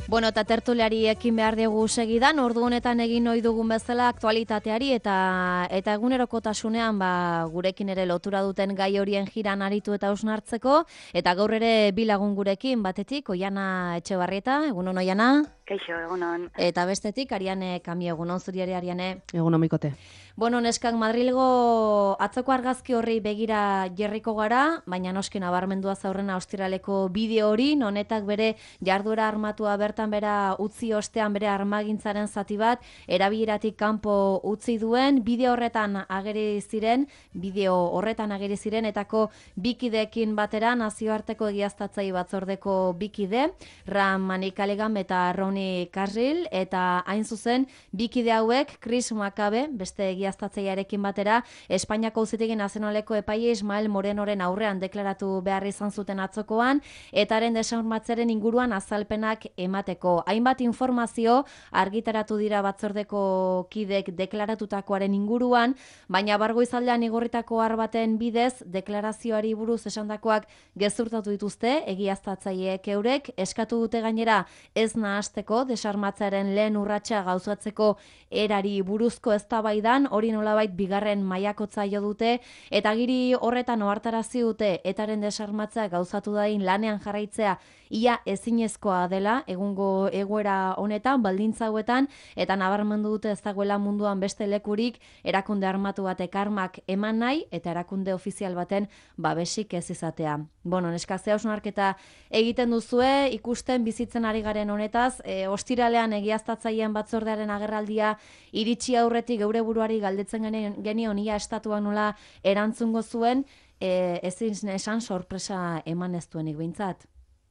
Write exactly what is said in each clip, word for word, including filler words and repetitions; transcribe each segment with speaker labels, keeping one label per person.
Speaker 1: Bueno, eta tertuliari ekin behar dugu segidan, ordu honetan egin ohi dugun bezala aktualitateari eta eta egunerokotasunean ba, gurekin ere lotura duten gai horien jiran aritu eta hausnartzeko, eta gaur ere bi lagun gurekin, batetik Oiana Etxebarrieta, egunon Oiana.
Speaker 2: Kaixo, egunon.
Speaker 1: Eta bestetik Ariane Kami, egunon zuri ere Ariane.
Speaker 3: Egunon Mikote.
Speaker 1: Bueno, neskak Madrilgo atzoko argazki horri begira jerriko gara, baina noski nabarmendua zaurrena ostiraleko bideo hori, honetak bere jarduera armatua bertan bera utzi ostean bere armagintzaren zati bat, erabileratik kanpo utzi duen, bideo horretan ageri ziren, bideo horretan ageri ziren, etako bikideekin batera, nazioarteko egiaztatzai batzordeko bikide, Ram Manikalegan eta Roni Carril, eta hain zuzen, bikide hauek, Chris Makabe, beste egiaztatzaiarekin batera, Espainiako Auzitegi Nazionaleko epaile Ismael Morenoren aurrean deklaratu behar izan zuten atzokoan, etaren desinformatzearen inguruan azalpenak emateko. Hainbat informazio argitaratu dira batzordeko kidek deklaratutakoaren inguruan, baina Bargoizaldean igorritako har baten bidez, deklarazioari buruz esandakoak gezurtatu dituzte, egiaztatzaileek eurek, eskatu dute gainera ez nahasteko, desarmatzearen lehen urratsa gauzatzeko erari buruzko eztabaidan, hori nolabait bigarren mailakotza jo dute, eta giri horretan ohartarazi dute etaren desarmatzea gauzatu dain lanean jarraitzea ia ezinezkoa dela egungo egoera honetan, baldintza hauetan, eta nabarmendu dute ez dagoela munduan beste lekurik erakunde armatu batek armak eman nahi eta erakunde ofizial baten babesik ez izatea. Bueno, neska ze hausnarketa egiten duzue, ikusten bizitzen ari garen honetaz, e, ostiralean egiaztatzaileen batzordearen agerraldia iritsi aurretik geure buruari galdetzen genion ia estatuak nola erantzungo zuen, e, ezin esan sorpresa eman ez duenik behintzat.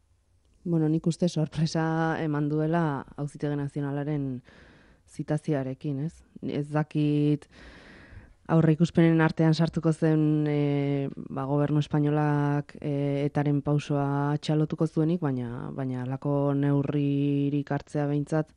Speaker 3: Bueno, nik uste sorpresa eman duela Auzitegi Nazionalaren zitazioarekin, ez? Ez dakit aurre ikuspenen artean sartuko zen e, ba, gobernu espainolak e, etaren pausoa txalotuko zuenik, baina baina halako neurririk hartzea behintzat,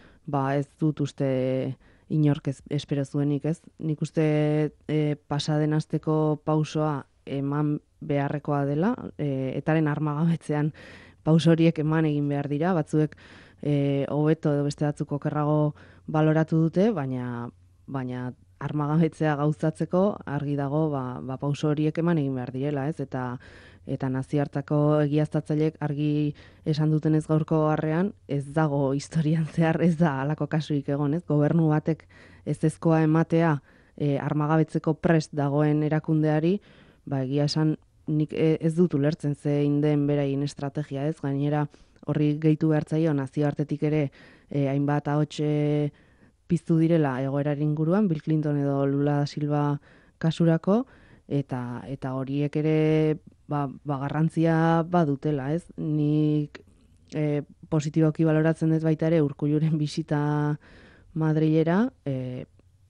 Speaker 3: ba ez dut uste inork ez, espero zuenik, ez? Nik uste e, pasaden asteko pausoa eman beharrekoa dela, e, etaren armagabetzean pauso horiek eman egin behar dira, batzuek e, hobeto edo beste batzuk okerrago baloratu dute, baina baina armagabetzea gauzatzeko argi dago ba, ba pauso horiek eman egin behar direla, ez? Eta eta nazioarteko egiaztatzaileek argi esan dutenez gaurko harrean, ez dago historian zehar ez da halako kasurik egon, ez? Gobernu batek ezezkoa ematea e, armagabetzeko prest dagoen erakundeari, ba egia esan nik ez dut ulertzen zein den beraien estrategia, ez? Gainera horri gehitu behar zaio nazioartetik ere e, hainbat ahots e, piztu direla egoeraren inguruan, Bill Clinton edo Lula da Silva kasurako, eta eta horiek ere ba, ba garrantzia badutela, ez? Nik e, positiboki baloratzen dut baita ere Urkulluren bisita Madrilera, e,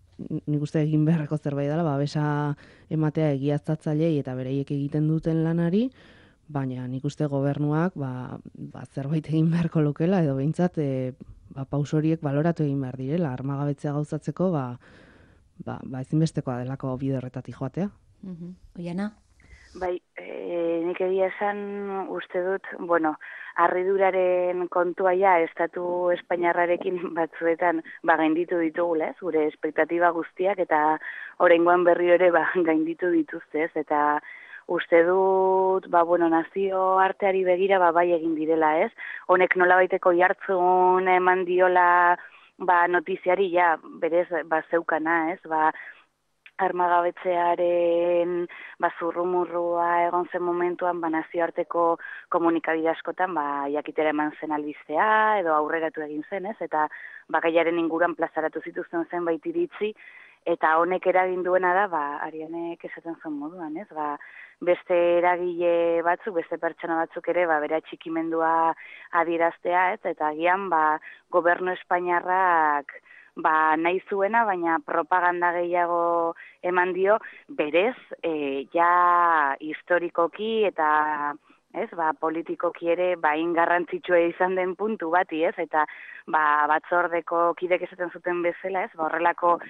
Speaker 3: nik uste egin beharreko zerbait dela, babesa ematea egiaztatzaileei eta bereiek egiten duten lanari, baina nik uste gobernuak ba, ba zerbait egin beharko lukela, edo behintzat e, ba, paus horiek baloratu egin behar direla, armagabetzea gauzatzeko, ba, ba, ba ezinbestekoa delako bide horretatik joatea.
Speaker 1: Uh-huh. Oiana?
Speaker 2: Bai, e, nik egia esan uste dut, bueno, harriduraren kontua ja estatu espainiarrarekin batzuetan ba gainditu ditugula, ez? Gure espektatiba guztiak eta oraingoan berriro ere ba gainditu dituzte, ez? Eta uste dut, ba bueno, nazio arteari begira ba bai egin direla, ez? Honek nolabaiteko jartzun eman diola ba notiziari ja berez ba zeukana, ez? Ba armagabetzearen ba zurrumurrua egon zen momentuan ba nazioarteko komunikabide askotan ba jakitera eman zen albistea edo aurreratu egin zen, ez? Eta ba gaiaren inguruan plazaratu zituzten zenbait iritzi, eta honek eragin duena da ba Arianek esaten zen moduan, ez? Ba beste eragile batzuk, beste pertsona batzuk ere ba bera txikimendua adieraztea, ez? Eta agian ba gobernu espainiarrak ba nahi zuena, baina propaganda gehiago eman dio berez e, ja historikoki eta ez, ba, politikoki ere ba garrantzitsua izan den puntu bati, ez? Eta ba batzordeko kidek esaten zuten bezala, ez? Ba horrelako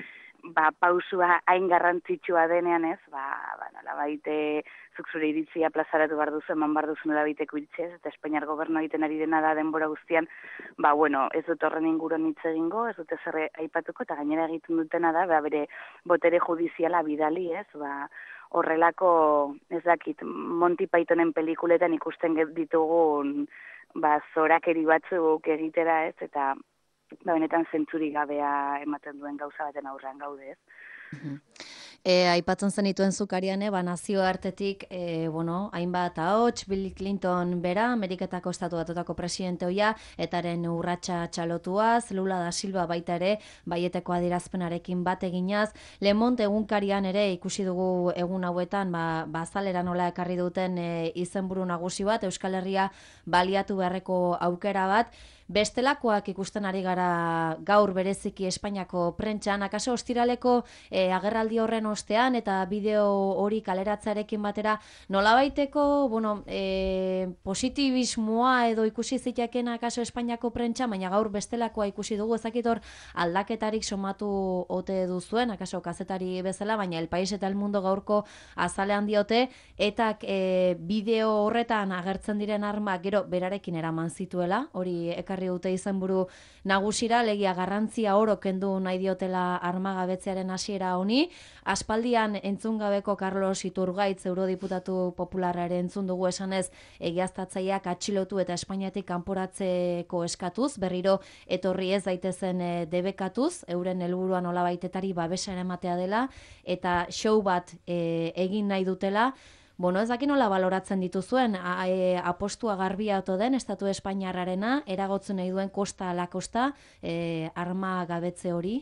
Speaker 2: ba, pausua hain garrantzitsua denean ez, ba, ba nola baite, zuk zure iritzia plazaratu behar duzu, eman behar duzu nola baiteko iritzez, eta Espainiar gobernu egiten ari dena da denbora guztian, ba, bueno, ez dut horren inguruan hitz egingo, ez dut ezer aipatuko, eta gainera egiten dutena da, ba, bere botere judiziala bidali, ez, ba, horrelako, ez dakit, Monty Pythonen pelikuletan ikusten ditugun, ba, zorakeri batzuk egitera, ez, eta ba, benetan zentzurik gabea ematen duen gauza baten aurrean gaude, ez.
Speaker 1: E, aipatzen zenituen zukarian, ba, nazioartetik, e, bueno, hainbat ahots, Bill Clinton bera, Ameriketako Estatu Batuetako presidente hoia, etaren urratsa txalotuaz, Lula da Silva baita ere, baieteko adierazpenarekin bat eginaz, Le Monde egunkarian ere ikusi dugu egun hauetan, ba, bazalera nola ekarri duten e, izenburu nagusi bat, Euskal Herria baliatu beharreko aukera bat, bestelakoak ikusten ari gara gaur bereziki Espainiako prentxan, akaso ostiraleko e, agerraldi horren ostean eta bideo hori kaleratzearekin batera nolabaiteko, bueno, e, positibismoa edo ikusi zitaken akaso Espainiako prentxa, baina gaur bestelakoa ikusi dugu, ezakit hor aldaketarik somatu ote duzuen, akaso kazetari bezala, baina El País eta El Mundo gaurko azalean diote, eta e, bideo horretan agertzen diren armak gero berarekin eraman zituela, hori ekarri dute izenburu nagusira, legia garrantzia oro kendu nahi diotela armagabetzearen hasiera honi. Aspaldian entzun gabeko Carlos Iturgaitz eurodiputatu popularra ere entzun dugu esanez egiaztatzaileak atxilotu eta Espainiatik kanporatzeko eskatuz, berriro etorri ez daitezen e, debekatuz, euren helburua nolabaitetari babesa ematea dela eta show bat e, egin nahi dutela. Bueno, ez daki nola baloratzen dituzuen, a, e, apostua garbia oto den, Estatu Espainiarrarena, eragotzen nahi duen kosta ala kosta, e, arma gabetze hori?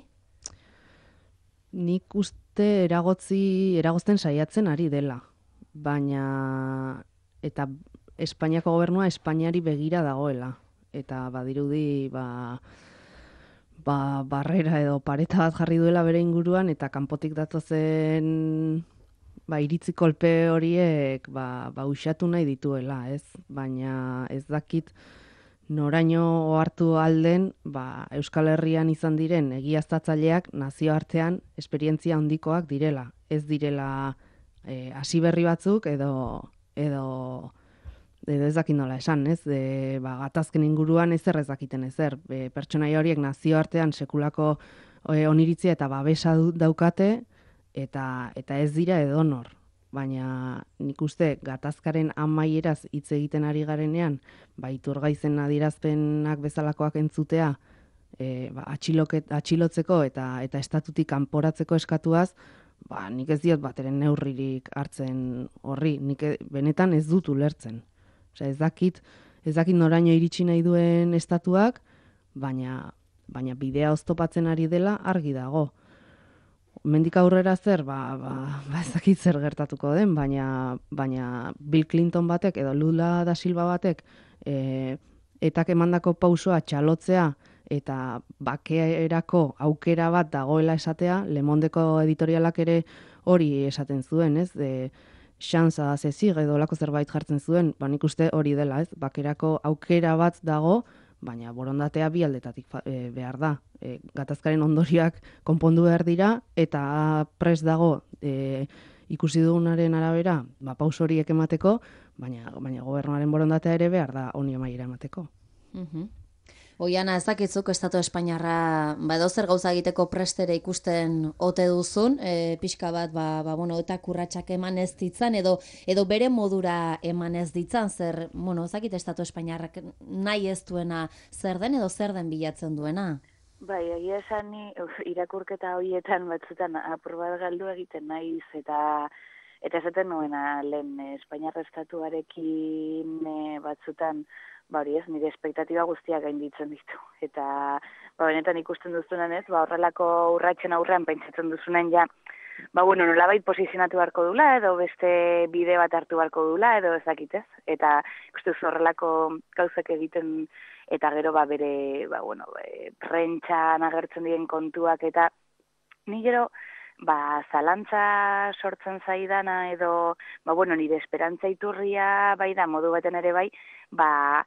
Speaker 3: Nik uste eragotzi, eragozten saiatzen ari dela, baina eta Espainiako gobernua Espainiari begira dagoela, eta badirudi, ba, ba, barrera edo pareta bat jarri duela bere inguruan, eta kanpotik datozen ba, iritzi kolpe horiek ba, ba, usatu nahi dituela, ez? Baina ez dakit noraino ohartu alden ba, Euskal Herrian izan diren egiaztatzaileak nazioartean esperientzia handikoak direla. Ez direla e, hasi berri batzuk edo, edo, edo ez dakit nola esan, ez? De, ba, gatazken inguruan ezer ez dakiten ezer. E, pertsonaia horiek nazioartean sekulako e, oniritzia eta babesa daukate, Eta, eta ez dira edonor, baina nik uste gatazkaren amaieraz hitz egiten ari garenean, ba, Iturgaizen adierazpenak bezalakoak entzutea, e, ba, atxiloket, atxilotzeko eta, eta estatutik kanporatzeko eskatuaz, ba, nik ez diot bateren neurririk hartzen horri, nik benetan ez dut ulertzen. Osea, ez dakit, ez dakit noraino iritsi nahi duen estatuak, baina, baina bidea oztopatzen ari dela argi dago. Mendik aurrera zer, ba, ba, ba ez dakit zer gertatuko den, baina, baina Bill Clinton batek edo Lula da Silva batek e, etak emandako pausoa txalotzea eta bakerako aukera bat dagoela esatea, Le Mondeko editorialak ere hori esaten zuen, ez? De, xansa zezig edo lako zerbait jartzen zuen, ba nik uste hori dela, ez? Bakerako aukera bat dago, baina borondatea bi aldetatik e, behar da. E, gatazkaren ondorioak konpondu behar dira, eta prest dago e, ikusi dugunaren arabera, ba, paus horiek emateko, baina, baina gobernuaren borondatea ere behar da honi amaiera emateko.
Speaker 1: Uh-huh. Oiana, ez dakitzuk Estatu Espainiarra ba, edozer gauza egiteko prestere ikusten ote duzun, e, pixka bat, ba, ba, bueno, eta kurratxak eman ez ditzan, edo, edo bere modura eman ez ditzan, zer, bueno, ez dakit Estatu Espainiarrak nahi ez duena zer den, edo zer den bilatzen duena?
Speaker 2: Bai, egia esan ni irakurketa horietan batzutan apur bat galdu egiten naiz, eta eta esaten nuena lehen Espainiar estatuarekin e, batzutan, ba hori ez, nire espektatiba guztiak gainditzen ditu. Eta ba, benetan ikusten duzunan ez, ba, horrelako urratsen aurrean pentsatzen duzunan ja, ba bueno, nolabait posizionatu beharko dula, edo beste bide bat hartu beharko dula, edo ezakitez. Eta ikusten duzu horrelako gauzak egiten, eta gero ba bere, ba bueno, e, prentxan agertzen diren kontuak, eta ni gero ba, zalantza sortzen zaidana edo, ba, bueno, nire esperantza iturria bai da, modu baten ere bai, ba,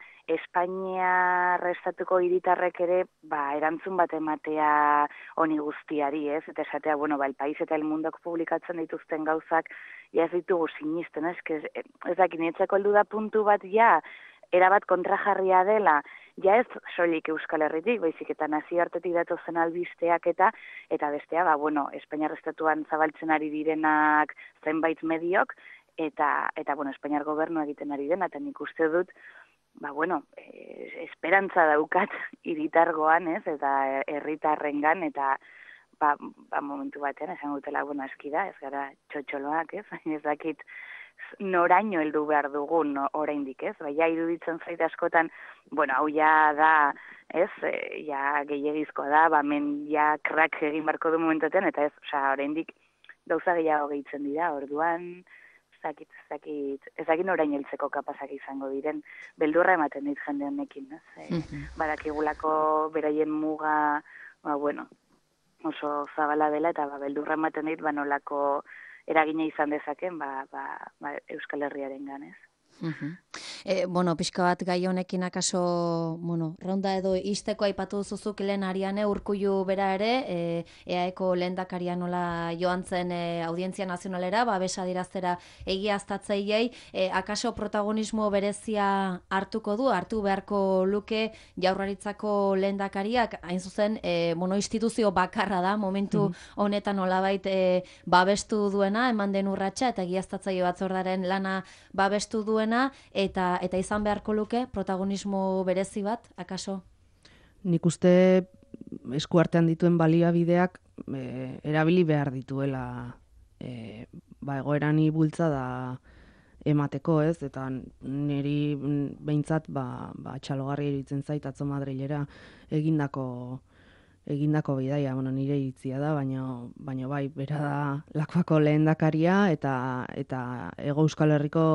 Speaker 2: Espainia estatuko hiritarrek ere, ba, erantzun bat ematea honi guztiari, ez? Eta esatea, bueno, ba, El País eta El Mundok publikatzen dituzten gauzak, ja ez ditugu sinisten, ez? Ez, ez dakit, nietzako heldu da puntu bat, ja, erabat kontrajarria dela, ja ez soilik Euskal Herritik, baizik eta nazioartetik datozen albisteak eta eta bestea, ba, bueno, Espainiar estatuan zabaltzen ari direnak zenbait mediok, eta, eta bueno, Espainiar gobernu egiten ari dena, eta nik uste dut, ba, bueno, eh, esperantza daukat hiritargoan, ez, eta herritarrengan, eta ba, ba, momentu batean, esan dutela, bueno, eski da, ez gara txotxoloak, ez, ez dakit, noraino heldu behar dugun no, oraindik, ez? Baina iruditzen zait askotan, bueno, hau ja da, ez? E, ja gehiagizkoa da, ba men ja krak egin barko du momentoten, eta ez, osea, oraindik gauza gehiago gehitzen dira, orduan, zakit, zakit, ezakit orain heltzeko kapazak izango diren, beldurra ematen dit jende honekin, ez? E, badakigulako beraien muga, ba, bueno, oso zabala dela, eta ba, beldurra ematen dit, ba, nolako eragina izan dezaken, ba, ba, ba, Euskal Herriaren ganez.
Speaker 1: Uh-huh. E, bueno, pixka bat gai honekin akaso, bueno, ronda edo isteko aipatu zuzuk lehen Ariane Urkullu bera ere, e, eaeko lehendakaria nola joan zen e, Audientzia Nazionalera, babesa diraztera egiaztatzaileei, e, akaso protagonismo berezia hartuko du, hartu beharko luke Jaurlaritzako lehendakariak, hain zuzen, e, bueno, instituzio bakarra da, momentu honetan nolabait e, babestu duena, eman den urratsa, eta egiaztatzaile batzordaren lana babestu duena, eta eta izan beharko luke protagonismo berezi bat, akaso?
Speaker 3: Nik uste eskuartean dituen baliabideak e, erabili behar dituela e, ba, egoerani bultzada emateko, ez? Eta niri behintzat ba, ba, txalogarri eritzen zait atzo Madrilera egindako egindako bidaia, bueno, nire iritzia da, baina baina bai, bera da Lakuako lehendakaria eta eta Hego Euskal Herriko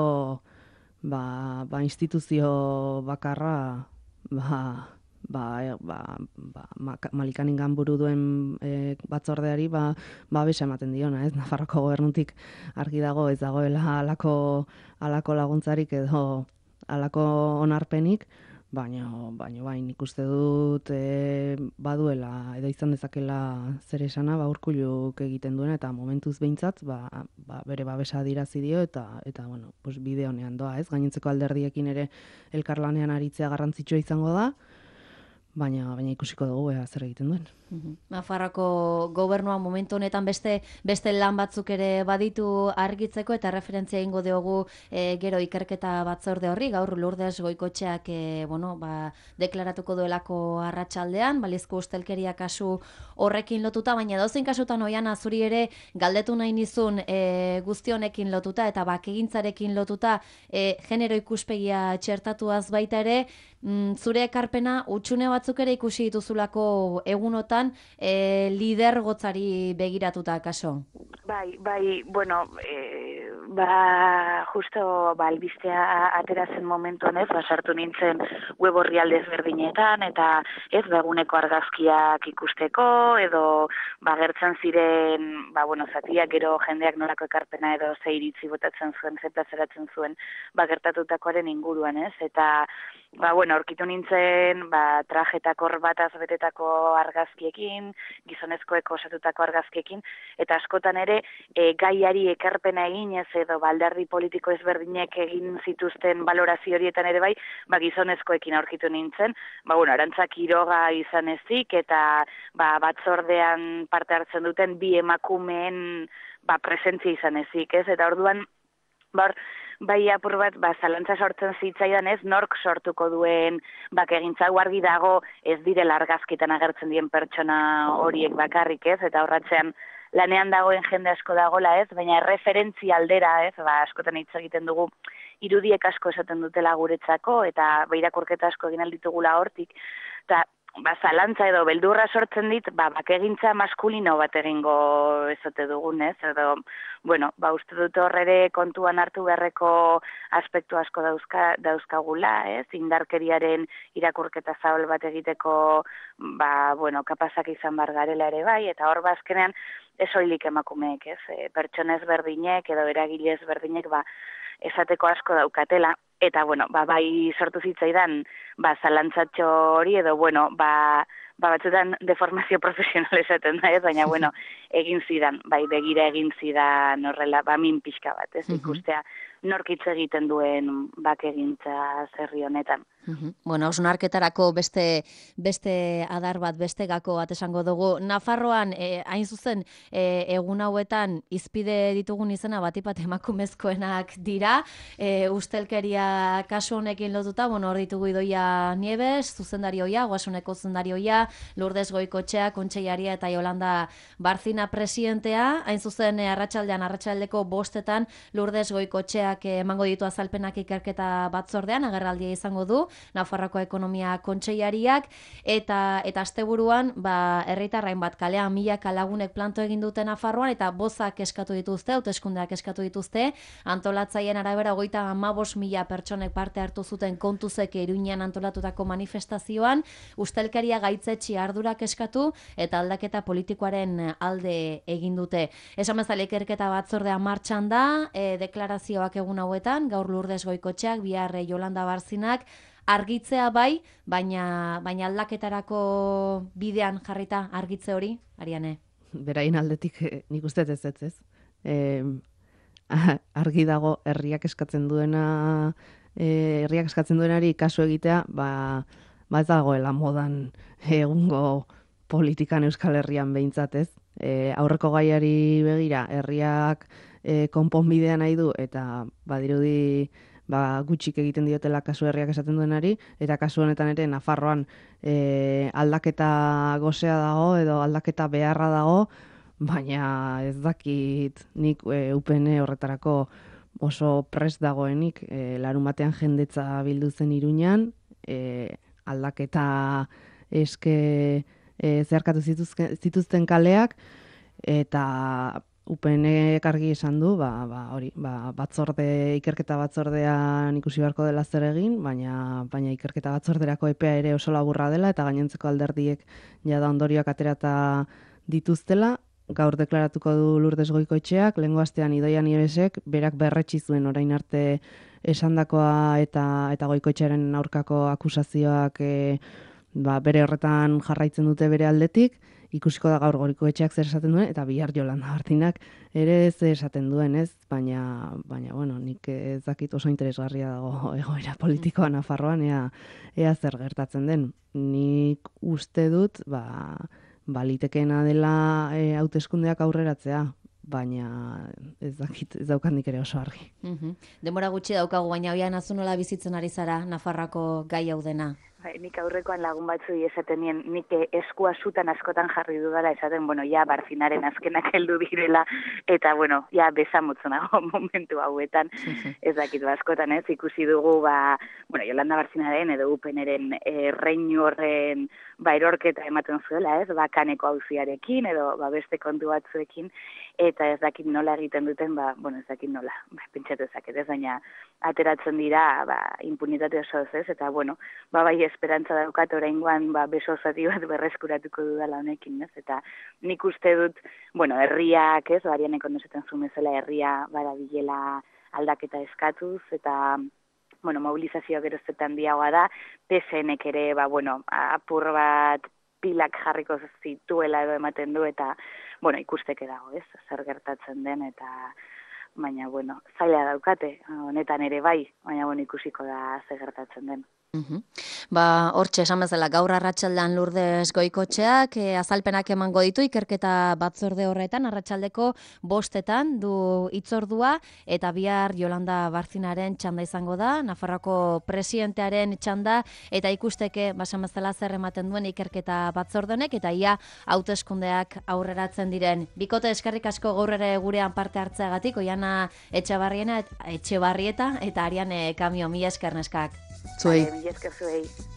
Speaker 3: Ba, ba instituzio bakarra ba, ba, ba, ba, Malikaningan buru duen e, batzordeari ba, ba besa ematen diona, ez? Nafarroko gobernutik argi dago ez dagoela halako halako laguntzarik edo halako onarpenik, baina baina bai, nik uste dut e, baduela edo izan dezakela zer esana, ba Urkulluk egiten duena eta momentuz behintzat ba, ba bere babesa adirazi dio eta eta bueno, pues bide honean doa, ez? Gainontzeko alderdiekin ere elkarlanean aritzea garrantzitsua izango da. Baina baina ikusiko dugu ea zer egiten duen.
Speaker 1: Nafarroako gobernua momentu honetan beste beste lan batzuk ere baditu argitzeko eta referentzia egingo diogu e, gero ikerketa batzorde horri, gaur Lourdes Goikotxeak e, bueno, ba, deklaratuko duelako arratsaldean, balizko ustelkeria kasu horrekin lotuta, baina dozein kasutan Oiana zuri ere galdetu nahi nizun e, guzti honekin lotuta eta bakegintzarekin lotuta e, genero ikuspegia txertatuaz baita ere, mm, zure ekarpena utxune batzuk ere ikusi dituzulako egunotan E, lidergotzari begiratuta kaso?
Speaker 2: Bai, bai, bueno, e, ba, justo ba, albistea atera zen momentu honez, ba, sartu nintzen web orrialde ezberdinetan, eta ez beguneko argazkiak ikusteko, edo ba, gertzen ziren, ba, bueno, zatiak gero jendeak nolako ekarpena edo ze iritzi botatzen zuen, ze plazaratzen zuen, ba, gertatutakoaren inguruan, ez, eta ba, bueno, aurkitu nintzen, ba, trajetakor bataz betetako argazkiekin, gizonezkoek osatutako argazkiekin, eta askotan ere, e, gaiari ekarpena eginez edo baldardi politiko ezberdinek egin zituzten balorazio horietan ere bai, ba, gizonezkoekin aurkitu nintzen, ba, bueno, Arantza Quiroga izan ezik, eta ba, batzordean parte hartzen duten bi emakumeen ba, presentzia izan ezik, ez, eta orduan, ba, bai apur bat, ba, zalantza sortzen zitzaidan ez, nork sortuko duen bakegintza argi dago ez direla argazkitan agertzen dien pertsona horiek bakarrik ez, eta horratzean lanean dagoen jende asko dagola ez, baina referentzia aldera ez, ba, askotan hitz egiten dugu irudiek asko esaten dutela guretzako, eta ba, irakurketa asko egin alditugula hortik, eta ba, zalantza edo beldurra sortzen dit, ba, bakegintza maskulino bat egingo ezote dugunez, edo, bueno, ba, uste dut horre kontuan hartu beharreko aspektu asko dauzka, dauzkagula, ez? Indarkeriaren irakurketa zabal bat egiteko, ba, bueno, kapazak izan bar garela ere bai, eta hor bazkenean, ez oilik emakumeek, ez? E, pertsonez berdinek edo eragilez berdinek, ba, esateko asko daukatela. Eta, bueno, ba, bai sortu zitzaidan, ba, zalantzatxo hori, edo, bueno, ba, ba batzutan deformazio profesional esaten da, ez? Baina, bueno, egin zidan, bai, begira egin zidan horrela, ba, min pixka bat, ez? Ikustea, norkitz egiten duen bakegintza zerri honetan.
Speaker 1: Uhum. Bueno, hausnarketarako beste beste adar bat, beste gako bat esango dugu. Nafarroan, eh, hain zuzen, eh, egun hauetan izpide ditugun izena batipat emakumezkoenak dira. Eh, ustelkeria kasu honekin lotuta, bueno, hor ditugu Idoia Nieves, zuzendarioia, Ogasuneko zuzendarioia, Lourdes Goikotxea, kontseilaria eta Yolanda Barzina presidentea. Hain zuzen, eh, arratsaldean, arratsaldeko bostetan, Lourdes Goikotxeak eh, emango ditu azalpenak ikerketa batzordean, agerraldia izango du. Nafarroako ekonomia kontseilariak, eta eta asteburuan ba herritarrain bat kalean milaka lagunek planto egin dute Nafarroan, eta bozak eskatu dituzte, hauteskundeak eskatu dituzte. Antolatzaileen arabera hogeita hamabost mila pertsonek parte hartu zuten Kontuzek Iruñean antolatutako manifestazioan, ustelkeria gaitzetsi ardurak eskatu eta aldaketa politikoaren alde egin dute. Esan bezala ikerketa batzordea martxan da, e, deklarazioak egun hauetan, gaur Lourdes Goikotxeak, bihar Yolanda Barzinak, argitzea bai, baina baina aldaketarako bidean jarrita argitze hori, Ariane?
Speaker 3: Beraien aldetik eh, nik uste ez ez ez. Eh, argi dago herriak eskatzen duena, eh, herriak eskatzen duenari kasu egitea, ba, ba ez dagoela modan egungo politikan Euskal Herrian behintzat ez. Eh, aurreko gaiari begira, herriak eh, konponbidea nahi du, eta badirudi ba, gutxik egiten diotela kasu herriak esaten duenari, eta kasu honetan ere Nafarroan e, aldaketa gozea dago, edo aldaketa beharra dago, baina ez dakit nik e, U P N horretarako oso prest dagoenik, e, larun batean jendetza bildu zen Iruñan, e, aldaketa eske e, zeharkatu zituzken, zituzten kaleak, eta U P N argi esan du, ba, ba, hori, ba, batzorde, ikerketa batzordean ikusi beharko dela zer egin, baina, baina ikerketa batzorderako epea ere oso laburra dela, eta gainontzeko alderdiek jada ondorioak aterata dituztela. Gaur deklaratuko du Lourdes Goikotxeak, lehengo astean Idoia Nievesek, berak berretsi zuen orain arte esandakoa eta eta Goikotxearen aurkako akusazioak e, ba, bere horretan jarraitzen dute bere aldetik. Ikusiko da gaur Goikotxeak zer esaten duen, eta bihar Yolanda Barzinak ere zer esaten duen, ez? Baina, baina bueno, nik ez dakit oso interesgarria dago egoera politikoa Nafarroan, ea, ea zer gertatzen den. Nik uste dut, ba, balitekeena dela e, hauteskundeak aurreratzea, baina ez dakit, ez daukandik ere oso argi.
Speaker 1: Mm-hmm. Denbora gutxi daukagu, baina hoian azu nola bizitzen ari zara Nafarroako gai hau dena?
Speaker 2: Bai, nik aurrekoan lagun batzui esaten nien, nik eskua zutan askotan jarri dudala, esaten, bueno, ja, Barzinaren azkenak heldu direla, eta, bueno, ja, bezamutzen nago momentu hauetan, ez dakit askotan, ez, ikusi dugu, ba, bueno, Yolanda Barzinaren edo U P N-eren e, reinu horren, ba, erorketa ematen zuela, ez, ba, Kaneko auziarekin, edo, ba, beste kontu batzuekin, eta ez dakit nola egiten duten, ba, bueno, ez dakit nola, ba, pentsatu ezaket, ez, baina ateratzen dira, ba, impunitate oso ez, eta, bueno, ba, bai, esperantza daukat oraingoan ba beso zati bat berreskuratuko dudala honekin, ez? Eta nik uste dut, bueno, herriak, ez, Arianeko nosetan zumezela herria badabilela aldaketa eskatuz, eta bueno, mobilizazioa gerozetan diagoa da, P S N-ek ere, ba, bueno, apur bat pilak jarriko zituela edo ematen du, eta, bueno, ikusteke dago, ez, zer gertatzen den, eta baina, bueno, zaila daukate, honetan ere bai, baina, bueno, ikusiko da zer gertatzen den.
Speaker 1: Uhum. Ba, hortxe, esan bezala, gaur arratsaldean Lourdes Goikotxeak e, azalpenak emango ditu ikerketa batzorde horretan, arratsaldeko bostetan du hitzordua, eta bihar Yolanda Barzinaren txanda izango da, Nafarroako presidentearen txanda, eta ikusteke, basan bezala zer ematen duen ikerketa batzorde honek, eta ia hauteskundeak aurreratzen diren. Bikote, eskerrik asko gaur ere gurean parte hartzeagatik, Oiana Etxebarriena, Etxebarrieta, eta Ariane Kamio, mila esker neskak.
Speaker 3: Zuei.
Speaker 2: Mila esker zuei.